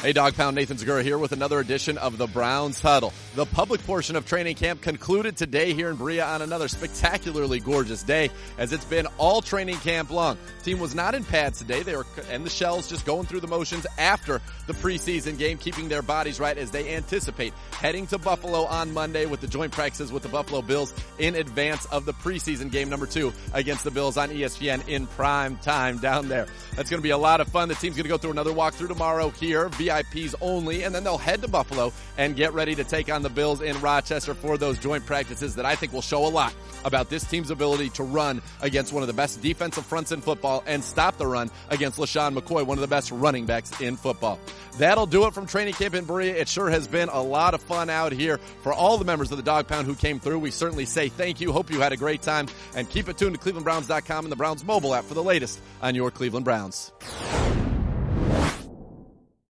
Hey, Dog Pound, Nathan Zagura here with another edition of the Browns Huddle. The public portion of training camp concluded today here in Berea on another spectacularly gorgeous day, as it's been all training camp long. Team was not in pads today. They were in the shells, just going through the motions after the preseason game, keeping their bodies right as they anticipate heading to Buffalo on Monday with the joint practices with the Buffalo Bills in advance of the preseason game number 2 against the Bills on ESPN in prime time down there. That's going to be a lot of fun. The team's going to go through another walkthrough tomorrow here, VIPs only, and then they'll head to Buffalo and get ready to take on the Bills in Rochester for those joint practices that I think will show a lot about this team's ability to run against one of the best defensive fronts in football and stop the run against LaShawn McCoy, one of the best running backs in football. That'll do it from training camp in Berea. It sure has been a lot of fun out here for all the members of the Dog Pound who came through. We certainly say thank you. Hope you had a great time, and keep it tuned to ClevelandBrowns.com and the Browns mobile app for the latest on your Cleveland Browns.